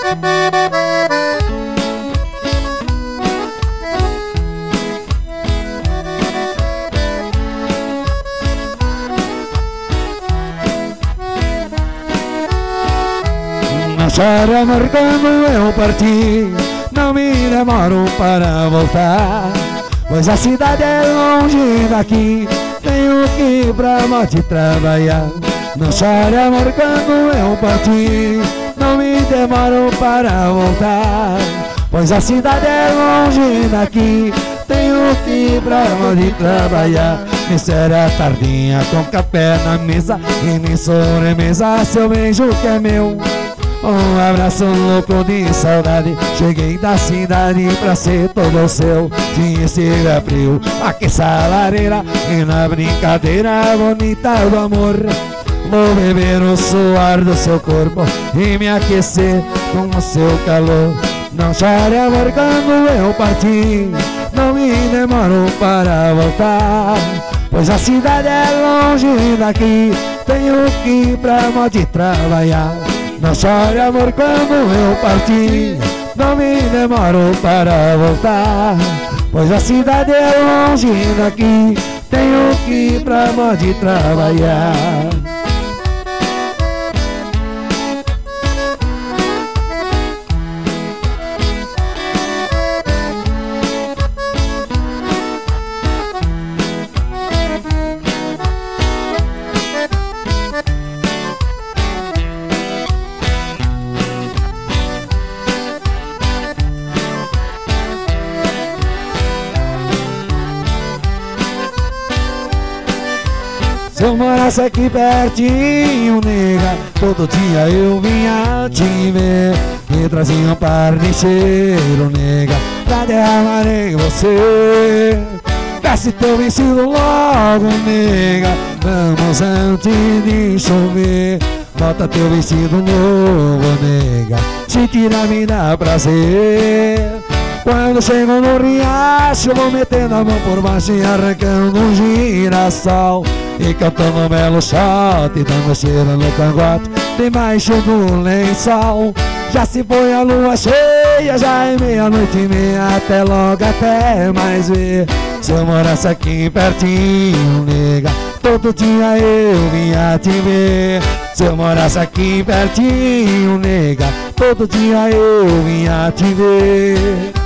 Não chore, amor, quando eu partir, não me demoro para voltar, pois a cidade é longe daqui, tenho que ir pra morte trabalhar. Não chore, amor, quando eu partir, não me demoro para voltar, pois a cidade é longe daqui, tenho que ir pra morte trabalhar. Me serve a tardinha com café na mesa e me sobremesa seu beijo que é meu. Um abraço louco de saudade, cheguei da cidade pra ser todo seu. Se estiver frio, aqueça a lareira e na brincadeira bonita do amor vou beber o suor do seu corpo e me aquecer com o seu calor. Não chore, amor, quando eu partir, não me demoro para voltar, pois a cidade é longe daqui, tenho que ir pra morte trabalhar. Não chore, amor, quando eu partir, não me demoro para voltar, pois a cidade é longe daqui, tenho que ir pra morte trabalhar. Se eu morasse aqui pertinho, nega, todo dia eu vinha te ver e trazia um par de cheiro, nega, pra derramar em você. Veste teu vestido logo, nega, vamos antes de chover. Bota teu vestido novo, nega, se tira me dá prazer. Quando chego no riacho, vou metendo a mão por baixo e arrancando um girassol e cantando um belo shot, dando cheiro no cangote debaixo do lençol. Já se foi a lua cheia, já é meia-noite e meia, até logo, até mais ver. Se eu morasse aqui pertinho, nega, todo dia eu vinha te ver. Se eu morasse aqui pertinho, nega, todo dia eu vinha te ver.